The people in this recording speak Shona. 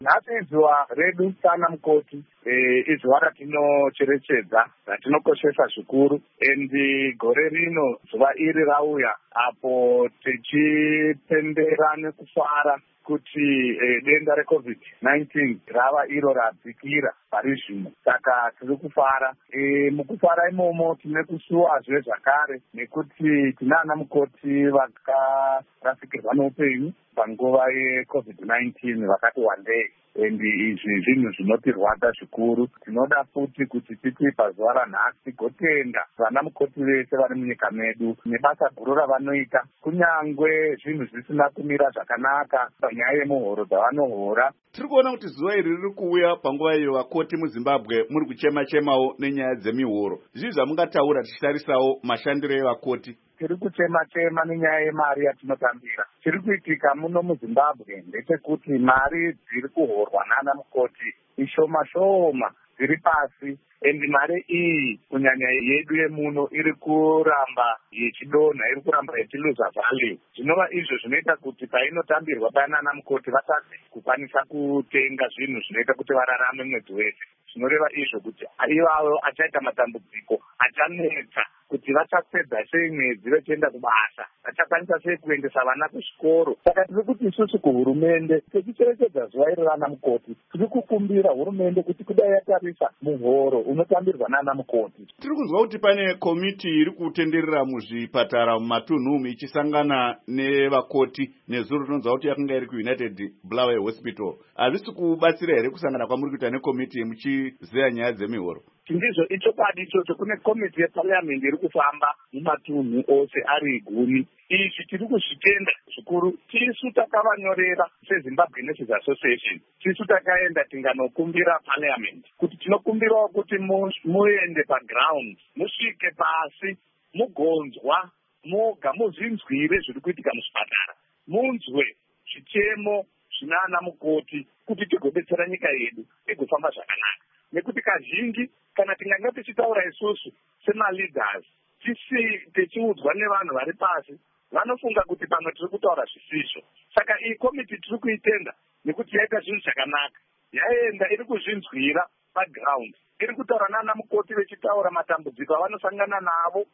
Nhasi izuva redu sana mukoti izuva ratinocherechedza ratinokoshesa zvikuru, endi gore rino zuva iri rauya apo tichipembera nekufara kuti denda reCOVID-19 rava iro radzikira pari zvino. Saka tiri kufara. Mukufara imomo tine kusuwazve zvakare nekuti tinana mukoti vakarasikirwa noupenyu panguva yeCOVID-19 vakati wandei. Endi izvi zvinhu zvinotirwadza zvikuru. Tinoda futi kuti titi pazuva ranhasi tigotenda vana mukoti vese vari munyika medu nebasa guru ravanoita, kunyangwe zvinhu zvisina kumira zvakanaka panyaya yemuhoro dzavanohora. Tiri kuona kuti zuva iri riri kuuya panguva iyo vakoti muZimbabwe muri kuchema-chemawo nenyaya dzemihoro. Zvii zvamungataura tichitarisawo mashandiro evakoti? Tiri kuchema-chema nenyaya yemari yatinotambira. Chiri kuitika muno muZimbabwe ndechekuti mari dziri kuhorwa nana mukoti ishoma-shoma, dziri pasi. Endi mari iyi kunyanya yedu yemuno iri kuramba yechidonha, iri kuramba yechiluza value. Zvinova izvo zvinoita kuti painotambirwa panana mukoti vasati kukwanisa kutenga zvinhu zvinoita kuti vararame mwedzi wese. Zvinoreva izvo kuti ivavo achaita matambudziko achanetsa kuti vachapedza sei mwedzi vechienda kubasa, vachakwanisa sei kuendesa vana kuzvikoro. Saka tiri kuti isusu kuhurumende tichicherechedza zuva iri rana mukoti, tiri kukumbira hurumende kuti kudai yatarisa muhoro unotambirwa nana mukoti. Tiri kunzwa kuti pane komiti iri kutenderera muzvipatara mumatunhu ichisangana nevakoti nezuro rinonzwa kuti yakanga iri kuUnited Bulawayo Hospital. Hazvisi kubatsira here kusangana kwamuri kuita nekomiti muchizeya nyaya dzemihoro? Ndizvo ichokwadi ichocho. Kune komiti yeparliament iri kufamba mumatunhu ose ari 10. Izvi tiri kuzvitenda zvikuru. Tisu takavanyorera seZimbabwe Nurses Association, tisu takaenda tinganokumbira parliament kuti tinokumbirawo kuti muende paground, musvike pasi, mugonzwa, muzvinzwire zviri kuitika muzvipatara, munzwe zvichemo zvinana mukoti kuti tigodetsera nyika yedu igofamba zvakanaka. Nekuti kazhinji kana tingange tichitaura isusu semaleaders tichiudzwa nevanhu vari pasi, vanofunga kuti pamwe tiri kutaura zvisizvo. Saka iyi komiti tiri kuitenda nekuti yaita zvinhu zvakanaka. Yaenda iri kuzvinzwira paground, iri kutaura nana mukoti vechitaura matambudziko avanosangana navo